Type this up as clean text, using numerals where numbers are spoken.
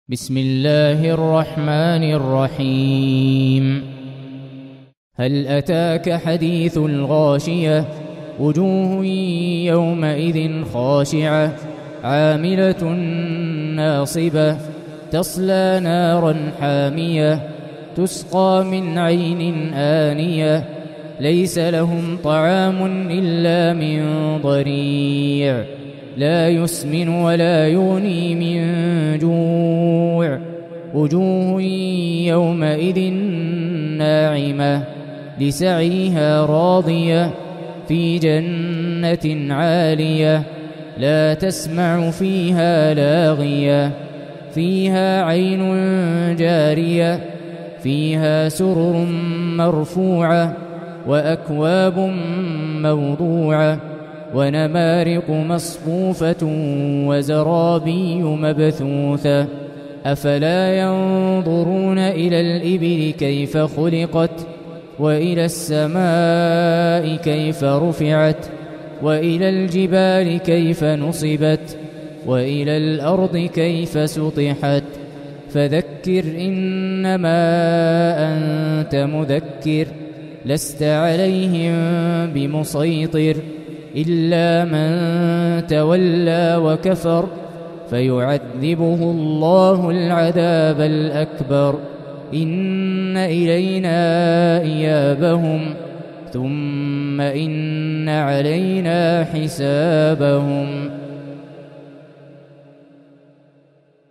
بسم الله الرحمن الرحيم. هل أتاك حديث الغاشية؟ وجوه يومئذ خاشعة عاملة ناصبة تصلى نارا حامية تسقى من عين آنية ليس لهم طعام إلا من ضريع لا يسمن ولا يغني من جوع. وجوه يومئذ ناعمة لسعيها راضية في جنة عالية لا تسمع فيها لاغية فيها عين جارية فيها سرر مرفوعة وأكواب موضوعة ونمارق مصفوفة وزرابي مبثوثة. أفلا ينظرون إلى الإبل كيف خلقت وإلى السماء كيف رفعت وإلى الجبال كيف نصبت وإلى الأرض كيف سطحت. فذكر إنما أنت مذكر لست عليهم بمسيطر إلا من تولى وكفر فيعذبه الله العذاب الأكبر. إن إلينا إيابهم ثم إن علينا حسابهم.